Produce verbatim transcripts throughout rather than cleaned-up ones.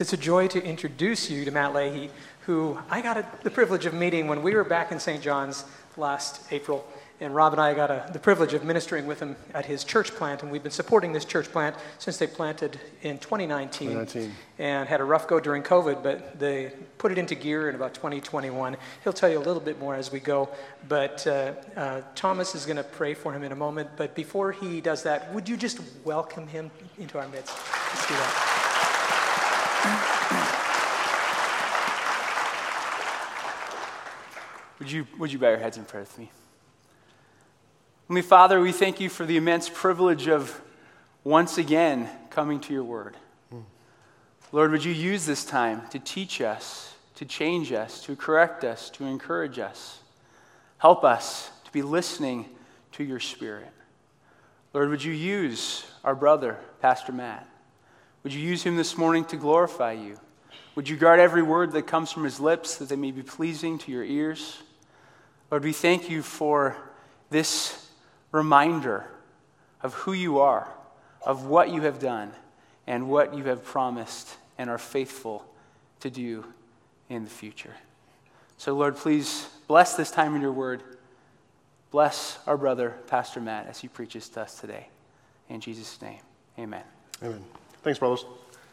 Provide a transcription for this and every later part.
It's a joy to introduce you to Matt Leahy, who I got a, the privilege of meeting when we were back in Saint John's last April. And Rob and I got a, the privilege of ministering with him at his church plant. And we've been supporting this church plant since they planted in twenty nineteen. twenty nineteen. And had a rough go during COVID, but they put it into gear in about twenty twenty-one. He'll tell you a little bit more as we go. But uh, uh, Thomas is going to pray for him in a moment. But before he does that, would you just welcome him into our midst? Let's do that. Would you, would you bow your heads in prayer with me? Heavenly Father, we thank you for the immense privilege of once again coming to your word. Mm. Lord, would you use this time to teach us, to change us, to correct us, to encourage us. Help us to be listening to your Spirit. Lord, would you use our brother, Pastor Matt? Would you use him this morning to glorify you? Would you guard every word that comes from his lips that they may be pleasing to your ears? Lord, we thank you for this reminder of who you are, of what you have done, and what you have promised and are faithful to do in the future. So, Lord, please bless this time in your word. Bless our brother, Pastor Matt, as he preaches to us today. In Jesus' name, amen. Amen. Thanks, brothers.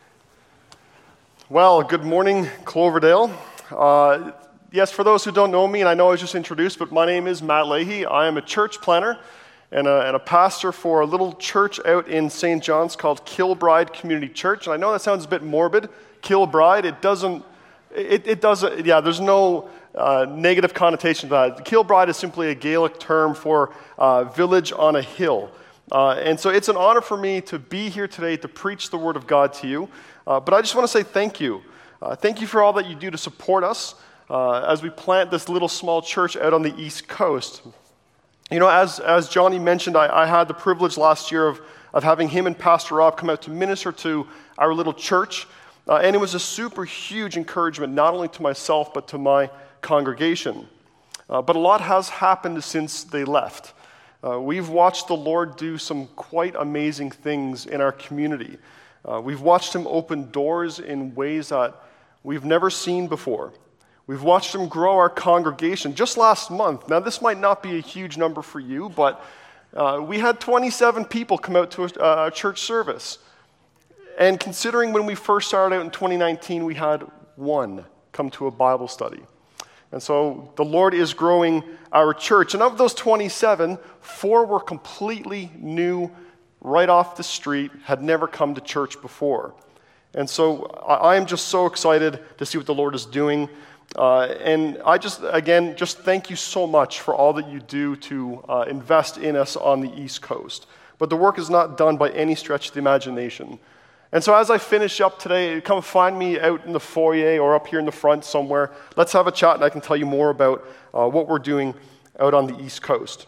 Well, good morning, Cloverdale. Uh, yes, for those who don't know me, and I know I was just introduced, but my name is Matt Leahy. I am a church planner and a, and a pastor for a little church out in Saint John's called Kilbride Community Church. And I know that sounds a bit morbid, Kilbride. It doesn't, it, it doesn't, yeah, there's no uh, negative connotation to that. Kilbride is simply a Gaelic term for uh, village on a hill. Uh, and so it's an honor for me to be here today to preach the Word of God to you. Uh, but I just want to say thank you. Uh, thank you for all that you do to support us uh, as we plant this little small church out on the East Coast. You know, as as Johnny mentioned, I, I had the privilege last year of, of having him and Pastor Rob come out to minister to our little church. Uh, and it was a super huge encouragement, not only to myself, but to my congregation. Uh, but a lot has happened since they left. Uh, we've watched the Lord do some quite amazing things in our community. Uh, we've watched him open doors in ways that we've never seen before. We've watched him grow our congregation. Just last month, now this might not be a huge number for you, but uh, we had twenty-seven people come out to a, a church service. And considering when we first started out in twenty nineteen, we had one come to a Bible study. And so the Lord is growing our church. And of those twenty-seven, four were completely new, right off the street, had never come to church before. And so I am just so excited to see what the Lord is doing. Uh, and I just, again, just thank you so much for all that you do to uh, invest in us on the East Coast. But the work is not done by any stretch of the imagination. And so as I finish up today, come find me out in the foyer or up here in the front somewhere. Let's have a chat and I can tell you more about uh, what we're doing out on the East Coast.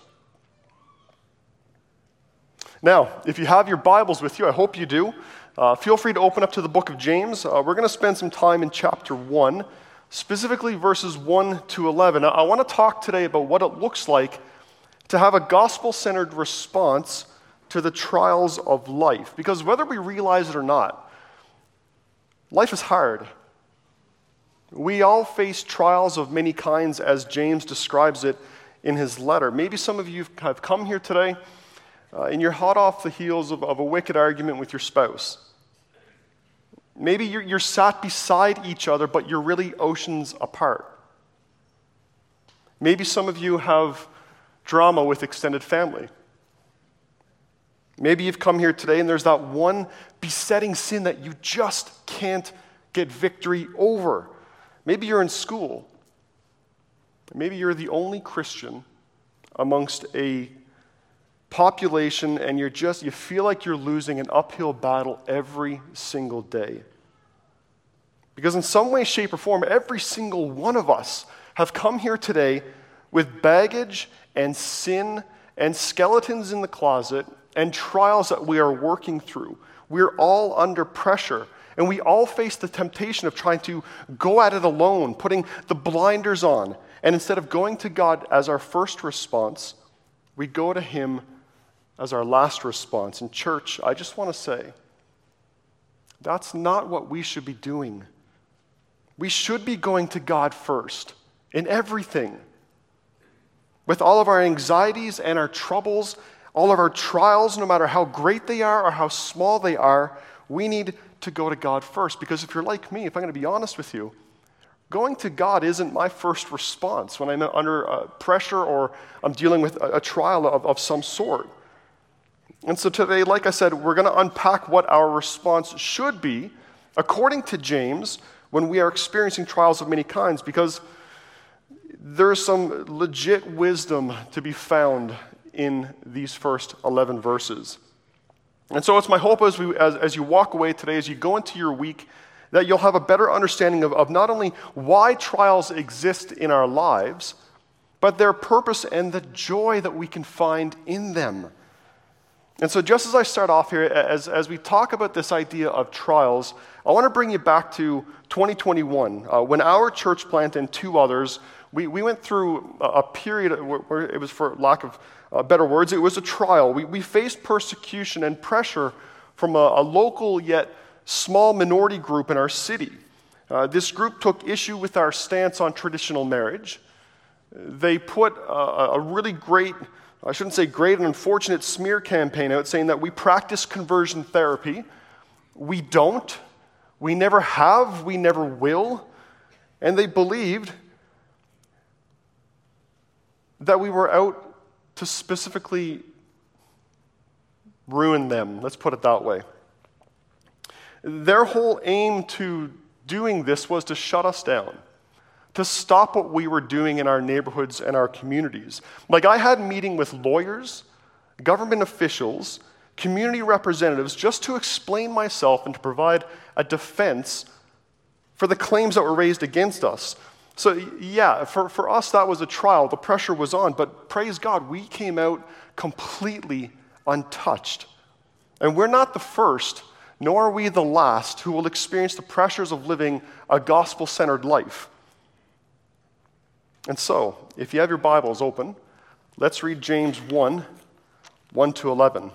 Now, if you have your Bibles with you, I hope you do, uh, feel free to open up to the book of James. Uh, we're going to spend some time in chapter one. Specifically verses one to eleven. I want to talk today about what it looks like to have a gospel-centered response to the trials of life. Because whether we realize it or not, life is hard. We all face trials of many kinds as James describes it in his letter. Maybe some of you have come here today uh, and you're hot off the heels of, of a wicked argument with your spouse. Maybe you're, you're sat beside each other, but you're really oceans apart. Maybe some of you have drama with extended family. Maybe you've come here today and there's that one besetting sin that you just can't get victory over. Maybe you're in school. Maybe you're the only Christian amongst a population and you're just, you feel like you're losing an uphill battle every single day. Because in some way, shape, or form, every single one of us have come here today with baggage and sin and skeletons in the closet and trials that we are working through. We're all under pressure, and we all face the temptation of trying to go at it alone, putting the blinders on. And instead of going to God as our first response, we go to him as our last response. In church, I just want to say, That's not what we should be doing. We should be going to God first in everything. With all of our anxieties and our troubles, all of our trials, no matter how great they are or how small they are, we need to go to God first. Because if you're like me, if I'm going to be honest with you, going to God isn't my first response when I'm under uh, pressure or I'm dealing with a, a trial of, of some sort. And so today, like I said, we're going to unpack what our response should be, according to James, when we are experiencing trials of many kinds, because there's some legit wisdom to be found in these first eleven verses. And so it's my hope as, we, as, as you walk away today, as you go into your week, that you'll have a better understanding of, of not only why trials exist in our lives, but their purpose and the joy that we can find in them. And so just as I start off here, as, as we talk about this idea of trials, I want to bring you back to twenty twenty-one, uh, when our church plant and two others, we, we went through a, a period where, where it was, for lack of uh, better words, it was a trial. We, we faced persecution and pressure from a, a local yet small minority group in our city. Uh, this group took issue with our stance on traditional marriage. They put a, a really great, I shouldn't say great, an unfortunate smear campaign out saying that we practice conversion therapy. We don't. We never have. We never will. And they believed that we were out to specifically ruin them. Let's put it that way. Their whole aim to doing this was to shut us down, to stop what we were doing in our neighborhoods and our communities. Like, I had a meeting with lawyers, government officials, community representatives, just to explain myself and to provide a defense for the claims that were raised against us. So yeah, for, for us that was a trial. The pressure was on, but praise God, we came out completely untouched. And we're not the first, nor are we the last, who will experience the pressures of living a gospel-centered life. And so, if you have your Bibles open, let's read James one, one to eleven.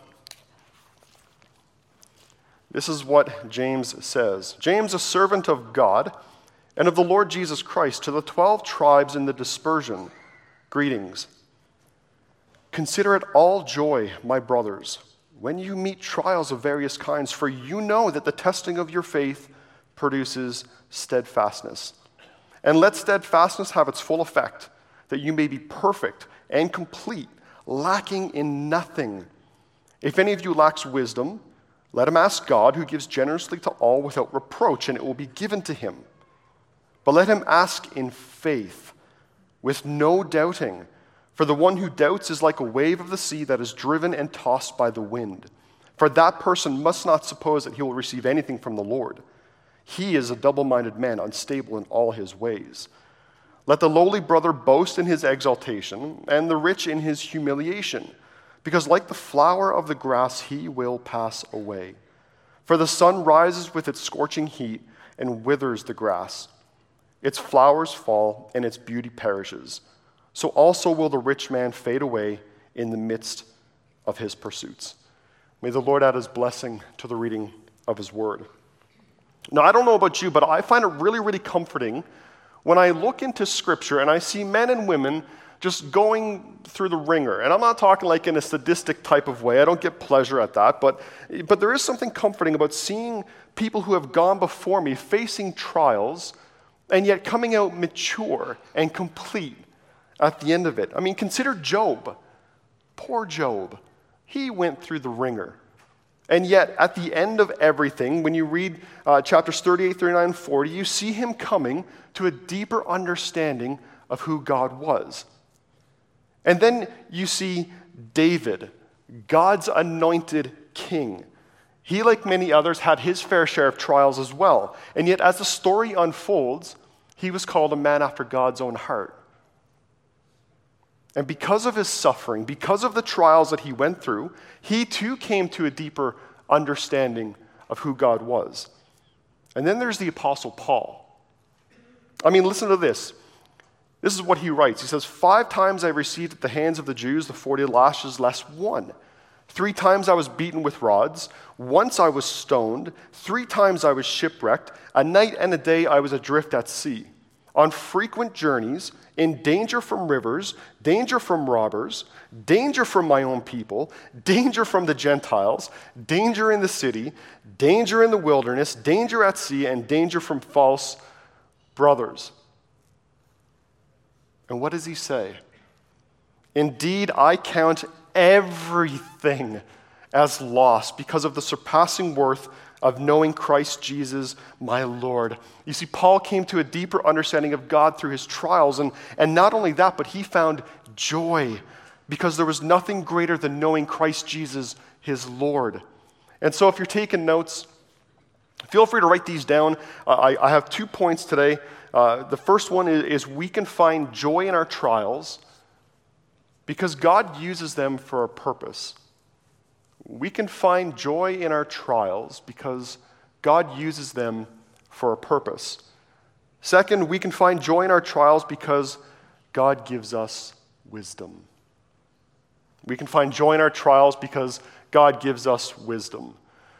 This is what James says. James, a servant of God and of the Lord Jesus Christ, to the twelve tribes in the dispersion, greetings. Consider it all joy, my brothers, when you meet trials of various kinds, for you know that the testing of your faith produces steadfastness. And let steadfastness have its full effect, that you may be perfect and complete, lacking in nothing. If any of you lacks wisdom, let him ask God, who gives generously to all without reproach, and it will be given to him. But let him ask in faith, with no doubting. For the one who doubts is like a wave of the sea that is driven and tossed by the wind. For that person must not suppose that he will receive anything from the Lord. He is a double-minded man, unstable in all his ways. Let the lowly brother boast in his exaltation, and the rich in his humiliation, because like the flower of the grass, he will pass away. For the sun rises with its scorching heat and withers the grass. Its flowers fall, and its beauty perishes. So also will the rich man fade away in the midst of his pursuits. May the Lord add his blessing to the reading of his word. Now, I don't know about you, but I find it really, really comforting when I look into Scripture and I see men and women just going through the ringer. And I'm not talking like in a sadistic type of way. I don't get pleasure at that. But, but there is something comforting about seeing people who have gone before me facing trials and yet coming out mature and complete at the end of it. I mean, consider Job. Poor Job. He went through the ringer. And yet, at the end of everything, when you read uh, chapters thirty-eight, thirty-nine, and forty, you see him coming to a deeper understanding of who God was. And then you see David, God's anointed king. He, like many others, had his fair share of trials as well. And yet, as the story unfolds, he was called a man after God's own heart. And because of his suffering, because of the trials that he went through, he too came to a deeper understanding of who God was. And then there's the Apostle Paul. I mean, listen to this. This is what he writes. He says, five times I received at the hands of the Jews the forty lashes less one. Three times I was beaten with rods. Once I was stoned. Three times I was shipwrecked. A night and a day I was adrift at sea. On frequent journeys, in danger from rivers, danger from robbers, danger from my own people, danger from the Gentiles, danger in the city, danger in the wilderness, danger at sea, and danger from false brothers. And what does he say? Indeed, I count everything as loss because of the surpassing worth of knowing Christ Jesus, my Lord. You see, Paul came to a deeper understanding of God through his trials, and, and not only that, but he found joy because there was nothing greater than knowing Christ Jesus, his Lord. And so if you're taking notes, feel free to write these down. Uh, I, I have two points today. Uh, the first one is, is we can find joy in our trials because God uses them for a purpose. We can find joy in our trials because God uses them for a purpose. Second, we can find joy in our trials because God gives us wisdom. We can find joy in our trials because God gives us wisdom.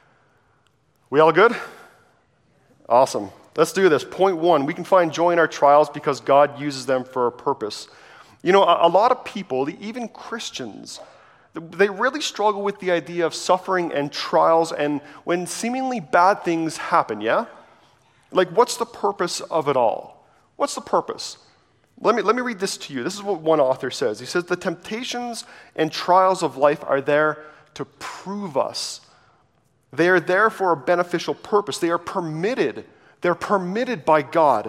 We all good? Awesome. Let's do this. Point one, we can find joy in our trials because God uses them for a purpose. You know, a, a lot of people, even Christians, they really struggle with the idea of suffering and trials and when seemingly bad things happen, yeah? Like, what's the purpose of it all? What's the purpose? Let me, let me read this to you. This is what one author says. He says, the temptations and trials of life are there to prove us. They are there for a beneficial purpose. They are permitted. They're permitted by God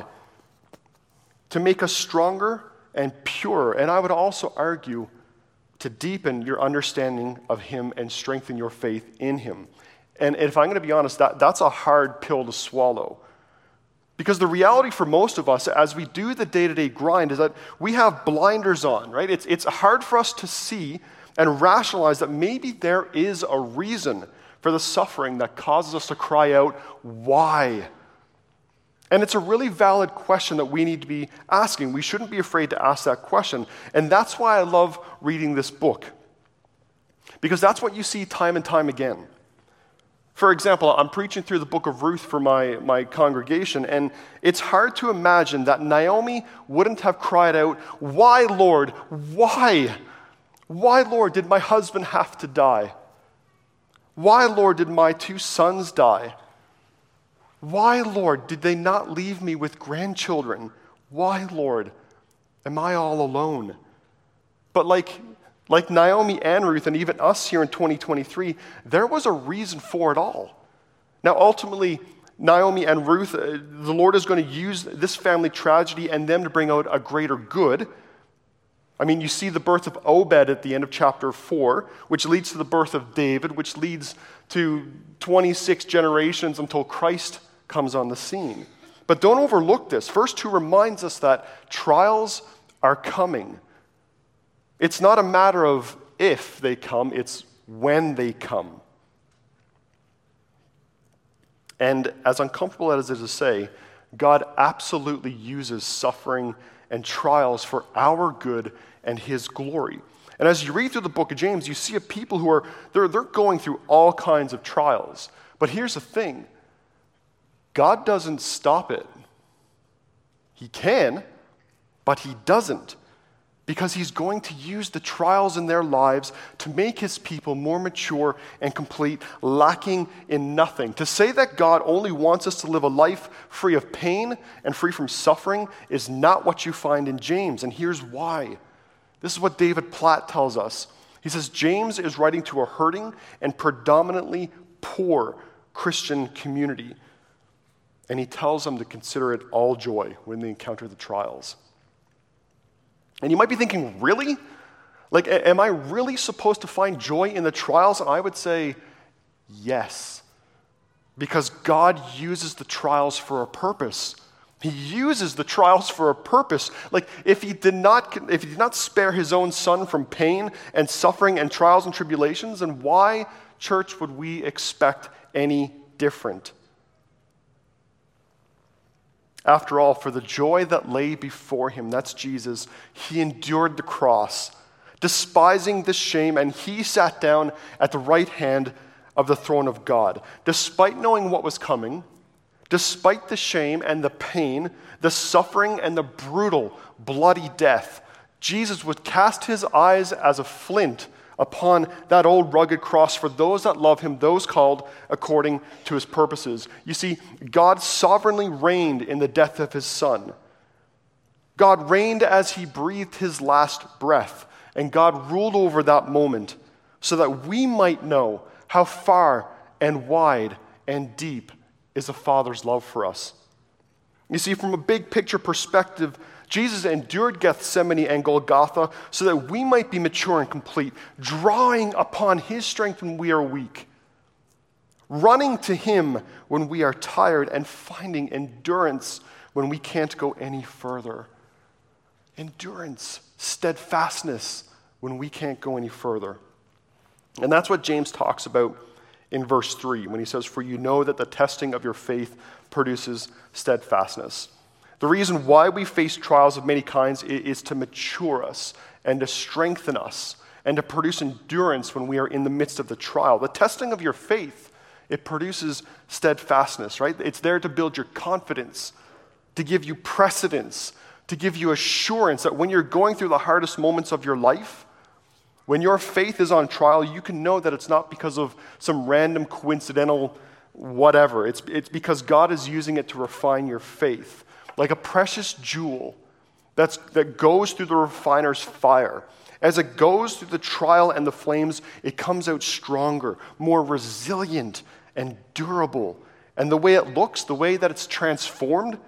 to make us stronger and purer. And I would also argue to deepen your understanding of him and strengthen your faith in him. And if I'm going to be honest, that, that's a hard pill to swallow. Because the reality for most of us as we do the day-to-day grind is that we have blinders on, right? It's, it's hard for us to see and rationalize that maybe there is a reason for the suffering that causes us to cry out, why? And it's a really valid question that we need to be asking. We shouldn't be afraid to ask that question. And that's why I love reading this book. Because that's what you see time and time again. For example, I'm preaching through the book of Ruth for my, my congregation, and it's hard to imagine that Naomi wouldn't have cried out, why, Lord, why? Why, Lord, did my husband have to die? Why, Lord, did my two sons die? Why, Lord, did they not leave me with grandchildren? Why, Lord, am I all alone? But like, like Naomi and Ruth, and even us here in twenty twenty-three, there was a reason for it all. Now, ultimately, Naomi and Ruth, uh, the Lord is going to use this family tragedy and them to bring out a greater good. I mean, you see the birth of Obed at the end of chapter four, which leads to the birth of David, which leads to twenty-six generations until Christ comes on the scene. But don't overlook this. Verse two reminds us that trials are coming. It's not a matter of if they come, it's when they come. And as uncomfortable as it is to say, God absolutely uses suffering and trials for our good and his glory. And as you read through the book of James, you see a people who are, they're, they're going through all kinds of trials. But here's the thing. God doesn't stop it. He can, but he doesn't. Because he's going to use the trials in their lives to make his people more mature and complete, lacking in nothing. To say that God only wants us to live a life free of pain and free from suffering is not what you find in James, and here's why. This is what David Platt tells us. He says, James is writing to a hurting and predominantly poor Christian community, and he tells them to consider it all joy when they encounter the trials. And you might be thinking, really? Like, am I really supposed to find joy in the trials? And I would say, yes. Because God uses the trials for a purpose. He uses the trials for a purpose. Like, if he did not, if he did not spare his own son from pain and suffering and trials and tribulations, then why, church, would we expect any different? After all, for the joy that lay before him, that's Jesus, he endured the cross, despising the shame, and he sat down at the right hand of the throne of God. Despite knowing what was coming, despite the shame and the pain, the suffering and the brutal, bloody death, Jesus would cast his eyes as a flint upon that old rugged cross for those that love him, those called according to his purposes. You see, God sovereignly reigned in the death of his Son. God reigned as he breathed his last breath, and God ruled over that moment so that we might know how far and wide and deep is the Father's love for us. You see, from a big picture perspective, Jesus endured Gethsemane and Golgotha so that we might be mature and complete, drawing upon his strength when we are weak, running to him when we are tired, and finding endurance when we can't go any further. Endurance, steadfastness when we can't go any further. And that's what James talks about in verse three when he says, "For you know that the testing of your faith produces steadfastness." The reason why we face trials of many kinds is to mature us and to strengthen us and to produce endurance when we are in the midst of the trial. The testing of your faith, it produces steadfastness, right? It's there to build your confidence, to give you precedence, to give you assurance that when you're going through the hardest moments of your life, when your faith is on trial, you can know that it's not because of some random coincidental whatever. It's, it's because God is using it to refine your faith. Like a precious jewel that's, that goes through the refiner's fire. As it goes through the trial and the flames, it comes out stronger, more resilient and durable. And the way it looks, the way that it's transformed,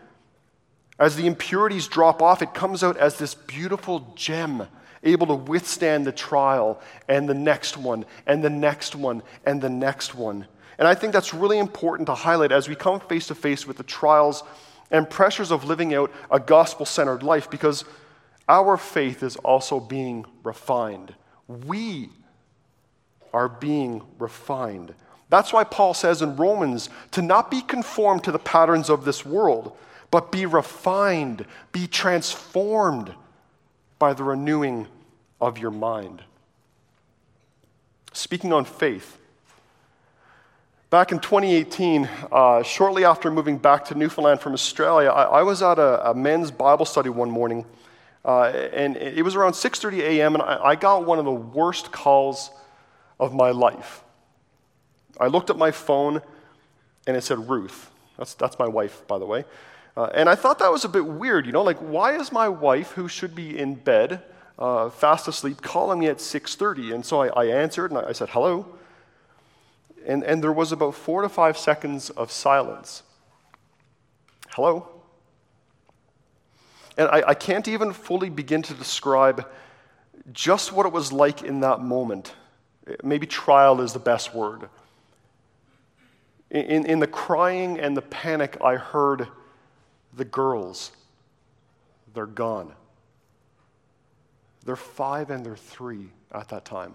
as the impurities drop off, it comes out as this beautiful gem, able to withstand the trial and the next one and the next one and the next one. And I think that's really important to highlight as we come face to face with the trials and pressures of living out a gospel-centered life, because our faith is also being refined. We are being refined. That's why Paul says in Romans to not be conformed to the patterns of this world, but be refined, be transformed by the renewing of your mind. Speaking on faith, back in twenty eighteen, uh, shortly after moving back to Newfoundland from Australia, I, I was at a, a men's Bible study one morning, uh, and it was around six thirty a.m., and I, I got one of the worst calls of my life. I looked at my phone, and it said Ruth. That's, that's my wife, by the way. Uh, and I thought that was a bit weird, you know, like, why is my wife, who should be in bed, uh, fast asleep, calling me at six thirty? And so I, I answered, and I, I said, hello. And, and there was about four to five seconds of silence. Hello? And I, I can't even fully begin to describe just what it was like in that moment. Maybe trial is the best word. In, in the crying and the panic, I heard, the girls, they're gone. They're five and they're three at that time.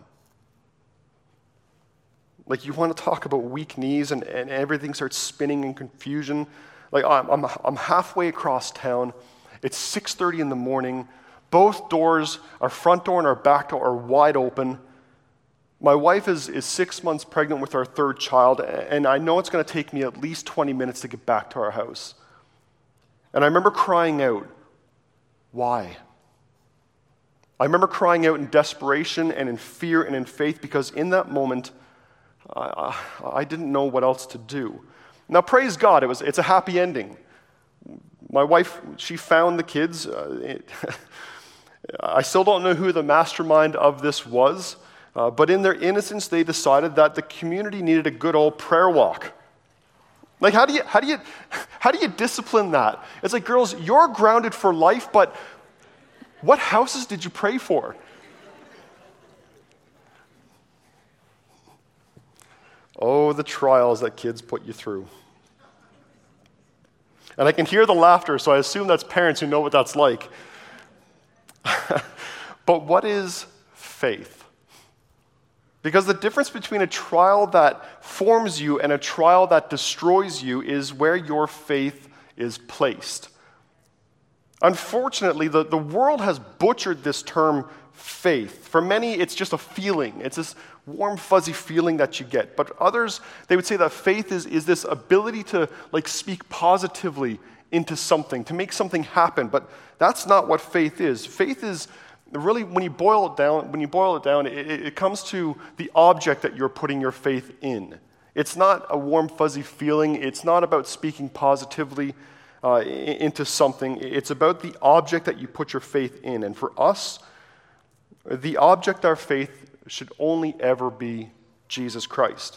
Like, you want to talk about weak knees and, and everything starts spinning in confusion. Like, I'm, I'm, I'm halfway across town. It's six thirty in the morning. Both doors, our front door and our back door, are wide open. My wife is, is six months pregnant with our third child, and I know it's going to take me at least twenty minutes to get back to our house. And I remember crying out, why? I remember crying out in desperation and in fear and in faith, because in that moment, I, I didn't know what else to do. Now, praise God, it was, it's a happy ending. My wife, she found the kids. Uh, it, I still don't know who the mastermind of this was, uh, but in their innocence, they decided that the community needed a good old prayer walk. Like, how do you, how do you, how do you discipline that? It's like, girls, you're grounded for life, but what houses did you pray for? Oh, the trials that kids put you through. And I can hear the laughter, so I assume that's parents who know what that's like. But what is faith? Because the difference between a trial that forms you and a trial that destroys you is where your faith is placed. Unfortunately, the, the world has butchered this term faith. For many, it's just a feeling. It's this warm, fuzzy feeling that you get. But others, they would say that faith is, is this ability to like speak positively into something, to make something happen. But that's not what faith is. Faith is really, when you boil it down, when you boil it down, it, it comes to the object that you're putting your faith in. It's not a warm, fuzzy feeling. It's not about speaking positively uh, into something. It's about the object that you put your faith in. And for us, the object of our faith should only ever be Jesus Christ.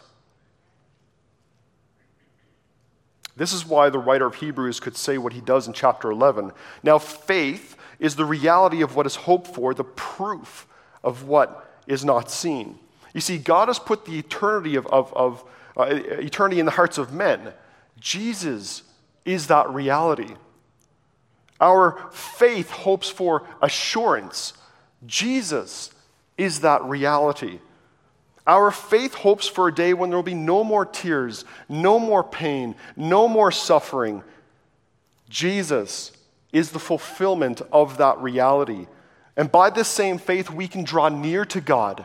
This is why the writer of Hebrews could say what he does in chapter eleven. Now, faith is the reality of what is hoped for, the proof of what is not seen. You see, God has put the eternity of, of, of uh, eternity in the hearts of men. Jesus is that reality. Our faith hopes for assurance. Jesus is that reality. Our faith hopes for a day when there will be no more tears, no more pain, no more suffering. Jesus is the fulfillment of that reality. And by this same faith, we can draw near to God.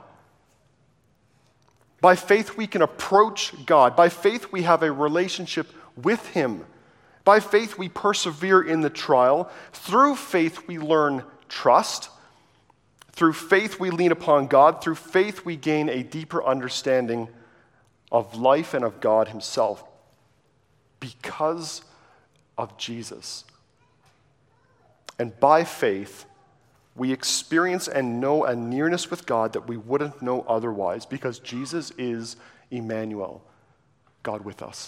By faith, we can approach God. By faith, we have a relationship with Him. By faith, we persevere in the trial. Through faith, we learn trust. Through faith, we lean upon God. Through faith, we gain a deeper understanding of life and of God Himself because of Jesus. And by faith, we experience and know a nearness with God that we wouldn't know otherwise because Jesus is Emmanuel, God with us.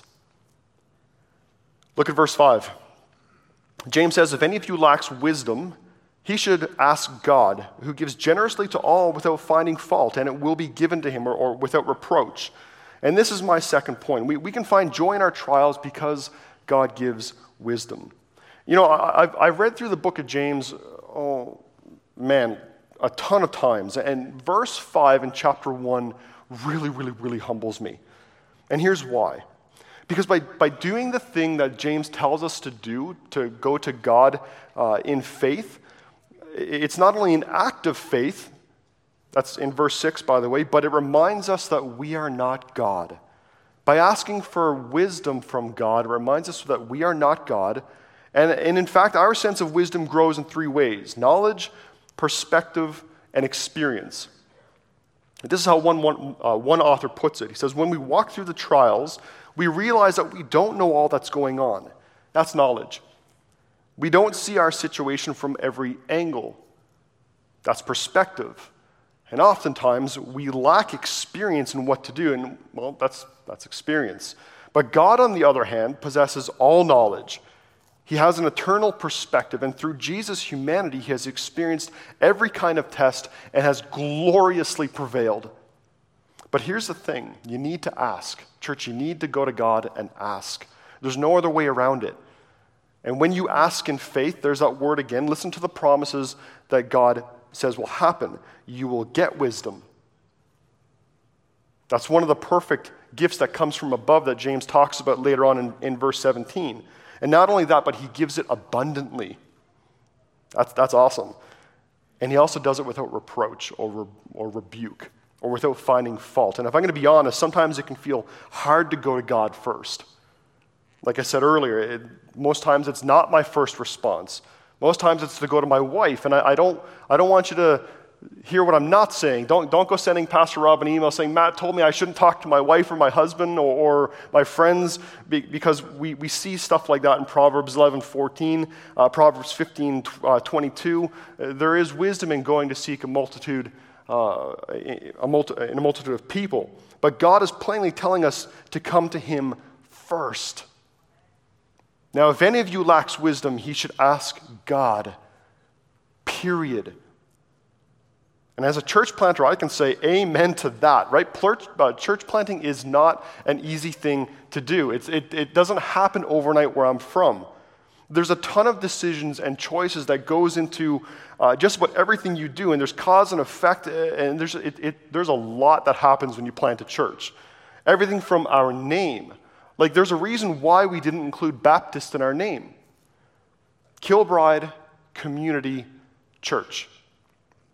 Look at verse five. James says, if any of you lacks wisdom, he should ask God, who gives generously to all without finding fault, and it will be given to him or, or without reproach. And this is my second point. We, we can find joy in our trials because God gives wisdom. You know, I, I've, I've read through the book of James, oh man, a ton of times. And verse five in chapter one really, really, really humbles me. And here's why. Because by, by doing the thing that James tells us to do, to go to God uh, in faith, it's not only an act of faith, that's in verse six, by the way, but it reminds us that we are not God. By asking for wisdom from God, it reminds us that we are not God. And, and in fact, our sense of wisdom grows in three ways: knowledge, perspective, and experience. This is how one, one, uh, one author puts it. He says, when we walk through the trials, we realize that we don't know all that's going on. That's knowledge. We don't see our situation from every angle. That's perspective. And oftentimes, we lack experience in what to do, and, well, that's, that's experience. But God, on the other hand, possesses all knowledge. He has an eternal perspective, and through Jesus' humanity, he has experienced every kind of test and has gloriously prevailed. But here's the thing. You need to ask. Church, you need to go to God and ask. There's no other way around it. And when you ask in faith, there's that word again. Listen to the promises that God says will happen. You will get wisdom. That's one of the perfect gifts that comes from above that James talks about later on in, in verse seventeen. And not only that, but he gives it abundantly. That's, that's awesome. And he also does it without reproach or, re, or rebuke or without finding fault. And if I'm going to be honest, sometimes it can feel hard to go to God first. Like I said earlier, it, most times it's not my first response. Most times it's to go to my wife, and I, I don't I don't want you to hear what I'm not saying. Don't, don't go sending Pastor Rob an email saying, Matt told me I shouldn't talk to my wife or my husband or, or my friends, be, because we, we see stuff like that in Proverbs eleven fourteen, uh, Proverbs fifteen twenty-two. Uh, there is wisdom in going to seek a multitude, uh, a multi, in a multitude of people. But God is plainly telling us to come to him first. Now, if any of you lacks wisdom, he should ask God, period. And as a church planter, I can say amen to that, right? Church planting is not an easy thing to do. It's, it, it doesn't happen overnight where I'm from. There's a ton of decisions and choices that goes into uh, just about everything you do, and there's cause and effect, and there's, it, it, there's a lot that happens when you plant a church. Everything from our name. Like, there's a reason why we didn't include Baptist in our name. Kilbride Community Church.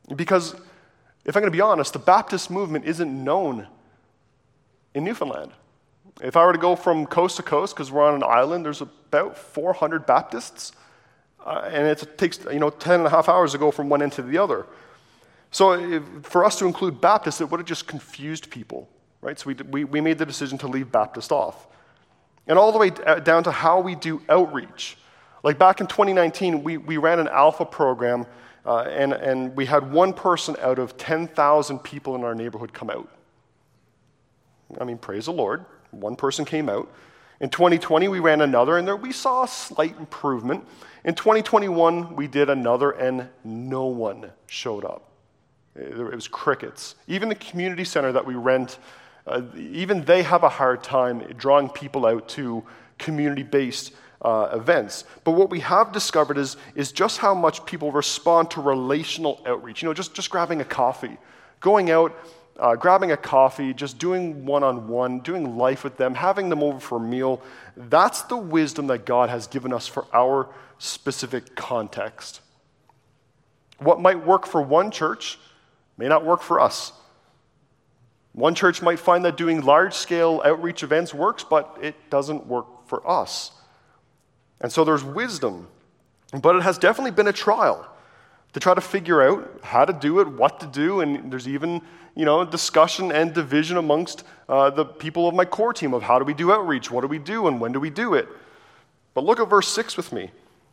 Because if I'm going to be honest, the Baptist movement isn't known in Newfoundland. If I were to go from coast to coast, because we're on an island, there's about four hundred Baptists, uh, and it takes you know ten and a half hours to go from one end to the other. So if, for us to include Baptists, it would have just confused people, right? So we, we, we made the decision to leave Baptist off. And all the way down to how we do outreach. Like back in twenty nineteen, we, we ran an Alpha program, uh, and, and we had one person out of ten thousand people in our neighborhood come out. I mean, praise the Lord. One person came out. In twenty twenty, we ran another, and there we saw a slight improvement. In twenty twenty-one, we did another, and no one showed up. It was crickets. Even the community center that we rent, uh, even they have a hard time drawing people out to community-based uh, events. But what we have discovered is, is just how much people respond to relational outreach. You know, just, just grabbing a coffee, going out, Uh, grabbing a coffee, just doing one-on-one, doing life with them, having them over for a meal. That's the wisdom that God has given us for our specific context. What might work for one church may not work for us. One church might find that doing large-scale outreach events works, but it doesn't work for us. And so there's wisdom, but it has definitely been a trial to try to figure out how to do it, what to do, and there's even you know, discussion and division amongst uh, the people of my core team of how do we do outreach, what do we do, and when do we do it. But look at verse six with me.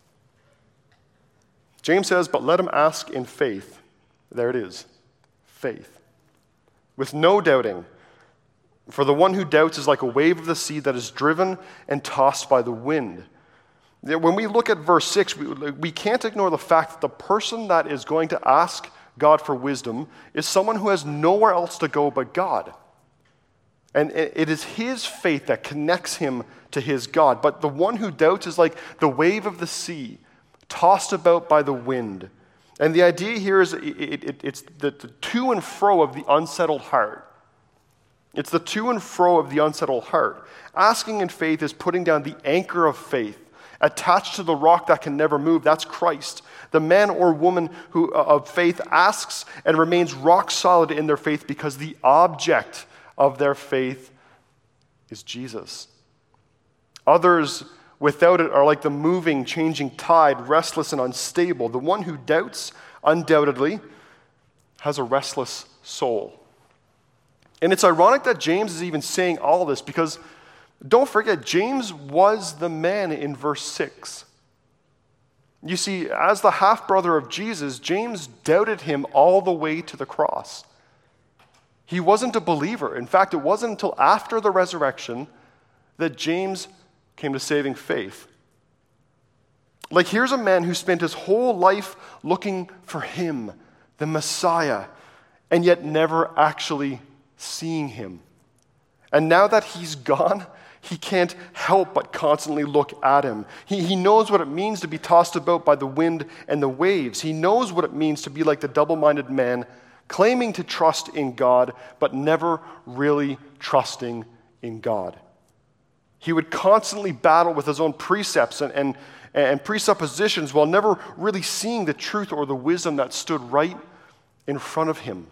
James says, but let him ask in faith. There it is, faith. With no doubting. For the one who doubts is like a wave of the sea that is driven and tossed by the wind. When we look at verse six, we, we can't ignore the fact that the person that is going to ask God for wisdom is someone who has nowhere else to go but God. And it is his faith that connects him to his God. But the one who doubts is like the wave of the sea, tossed about by the wind. And the idea here is it, it, it's the, the to and fro of the unsettled heart. It's the to and fro of the unsettled heart. Asking in faith is putting down the anchor of faith, attached to the rock that can never move. That's Christ. The man or woman who of faith asks and remains rock solid in their faith because the object of their faith is Jesus. Others without it are like the moving, changing tide, restless and unstable. The one who doubts, undoubtedly, has a restless soul. And it's ironic that James is even saying all this because don't forget, James was the man in verse six. You see, as the half-brother of Jesus, James doubted him all the way to the cross. He wasn't a believer. In fact, it wasn't until after the resurrection that James came to saving faith. Like, here's a man who spent his whole life looking for him, the Messiah, and yet never actually seeing him. And now that he's gone, he can't help but constantly look at him. He, he knows what it means to be tossed about by the wind and the waves. He knows what it means to be like the double-minded man, claiming to trust in God, but never really trusting in God. He would constantly battle with his own precepts and, and, and presuppositions while never really seeing the truth or the wisdom that stood right in front of him.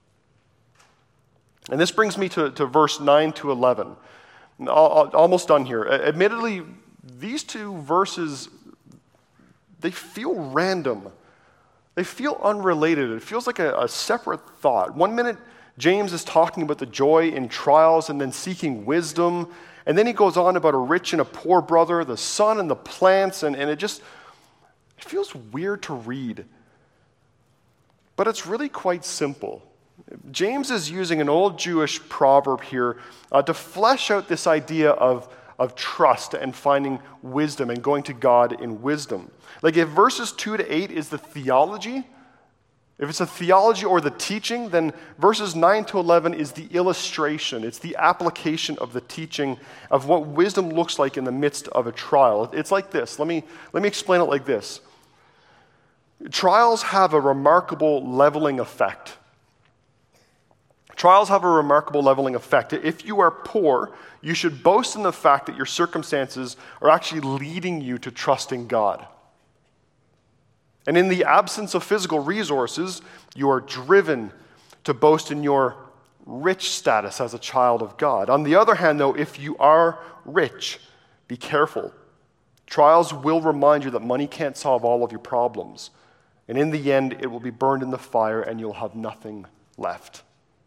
And this brings me to, to verse nine to eleven. Almost done here. Admittedly, these two verses, they feel random. They feel unrelated. It feels like a, a separate thought. One minute, James is talking about the joy in trials and then seeking wisdom. And then he goes on about a rich and a poor brother, the sun and the plants, and, and it just it feels weird to read. But it's really quite simple. James is using an old Jewish proverb here uh, to flesh out this idea of, of trust and finding wisdom and going to God in wisdom. Like if verses two to eight is the theology, if it's a theology or the teaching, then verses nine to eleven is the illustration. It's the application of the teaching of what wisdom looks like in the midst of a trial. It's like this. Let me, let me explain it like this. Trials have a remarkable leveling effect. Trials have a remarkable leveling effect. If you are poor, you should boast in the fact that your circumstances are actually leading you to trusting God. And in the absence of physical resources, you are driven to boast in your rich status as a child of God. On the other hand, though, if you are rich, be careful. Trials will remind you that money can't solve all of your problems. And in the end, it will be burned in the fire and you'll have nothing left.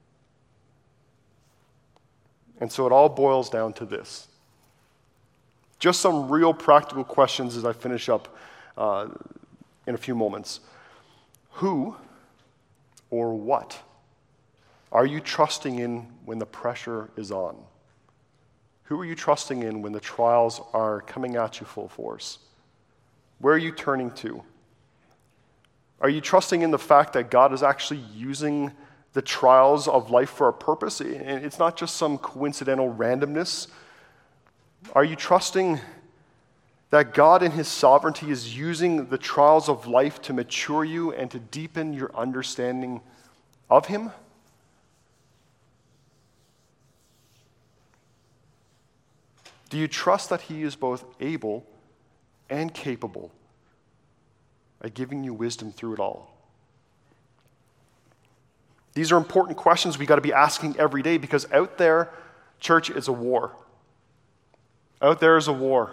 And so it all boils down to this. Just some real practical questions as I finish up uh, in a few moments. Who or what are you trusting in when the pressure is on? Who are you trusting in when the trials are coming at you full force? Where are you turning to? Are you trusting in the fact that God is actually using the trials of life for a purpose? It's not just some coincidental randomness. Are you trusting that God in his sovereignty is using the trials of life to mature you and to deepen your understanding of him? Do you trust that he is both able and capable at giving you wisdom through it all? These are important questions we got to be asking every day, because out there, church, is a war. Out there is a war.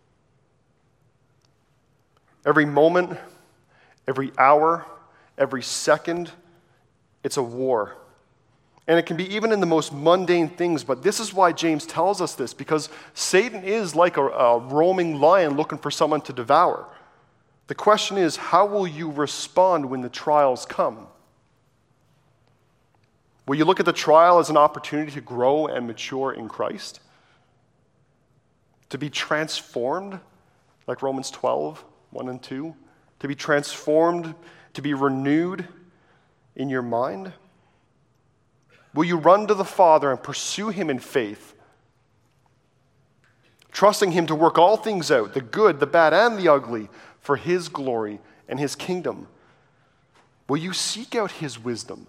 Every moment, every hour, every second, it's a war. And it can be even in the most mundane things, but this is why James tells us this, because Satan is like a, a roaming lion looking for someone to devour. The question is, how will you respond when the trials come? Will you look at the trial as an opportunity to grow and mature in Christ? To be transformed, like Romans twelve, one and two? To be transformed, to be renewed in your mind? Will you run to the Father and pursue him in faith, trusting him to work all things out, the good, the bad, and the ugly, for his glory and his kingdom? Will you seek out his wisdom?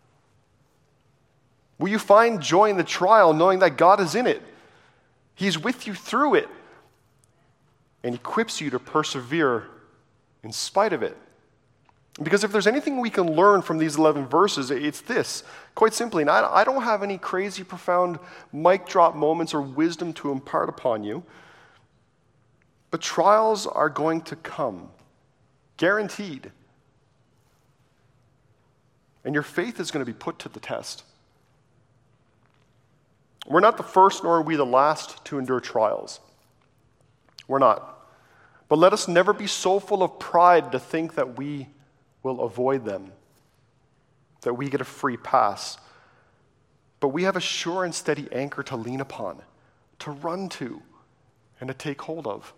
Will you find joy in the trial, knowing that God is in it? He's with you through it, and equips you to persevere in spite of it. Because if there's anything we can learn from these eleven verses, it's this. Quite simply, and I don't have any crazy, profound mic drop moments or wisdom to impart upon you, but trials are going to come, guaranteed. And your faith is going to be put to the test. We're not the first, nor are we the last to endure trials. We're not. But let us never be so full of pride to think that we will avoid them, that we get a free pass. But we have a sure and steady anchor to lean upon, to run to, and to take hold of.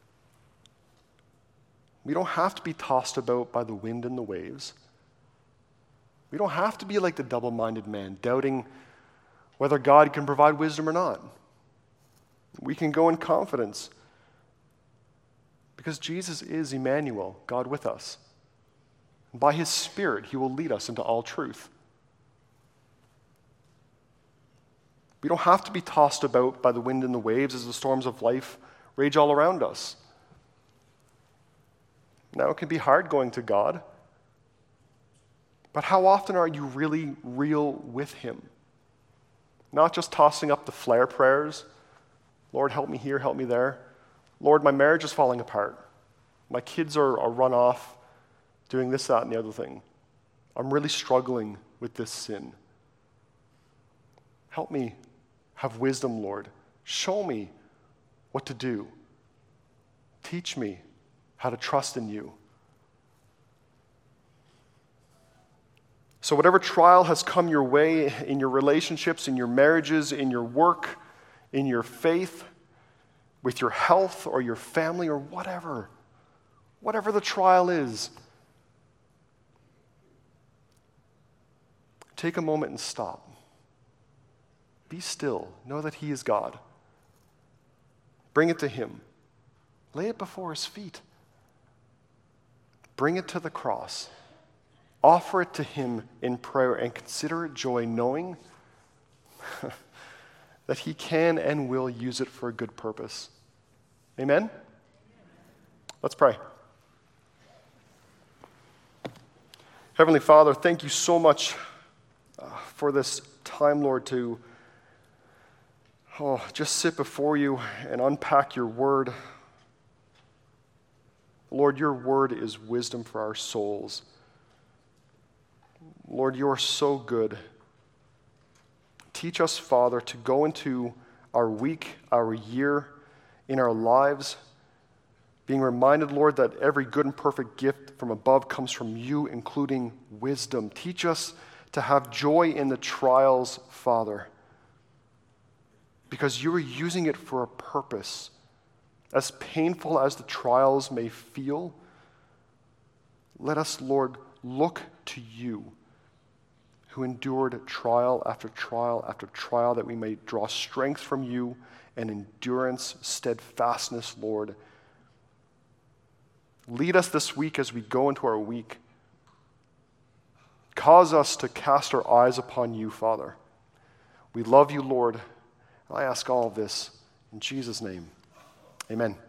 We don't have to be tossed about by the wind and the waves. We don't have to be like the double-minded man, doubting whether God can provide wisdom or not. We can go in confidence because Jesus is Emmanuel, God with us. And by his Spirit, he will lead us into all truth. We don't have to be tossed about by the wind and the waves as the storms of life rage all around us. Now, it can be hard going to God, but how often are you really real with him? Not just tossing up the flare prayers. Lord, help me here, help me there. Lord, my marriage is falling apart. My kids are, are run off doing this, that, and the other thing. I'm really struggling with this sin. Help me have wisdom, Lord. Show me what to do. Teach me how to trust in you. So whatever trial has come your way in your relationships, in your marriages, in your work, in your faith, with your health or your family or whatever, whatever the trial is, take a moment and stop. Be still. Know that he is God. Bring it to him. Lay it before his feet. Bring it to the cross. Offer it to him in prayer and consider it joy, knowing that he can and will use it for a good purpose. Amen? Let's pray. Heavenly Father, thank you so much uh, for this time, Lord, to oh, just sit before you and unpack your word. Lord, your word is wisdom for our souls. Lord, you are so good. Teach us, Father, to go into our week, our year, in our lives, being reminded, Lord, that every good and perfect gift from above comes from you, including wisdom. Teach us to have joy in the trials, Father, because you are using it for a purpose. As painful as the trials may feel, let us, Lord, look to you, who endured trial after trial after trial, that we may draw strength from you and endurance, steadfastness, Lord. Lead us this week as we go into our week. Cause us to cast our eyes upon you, Father. We love you, Lord. I ask all of this in Jesus' name. Amen.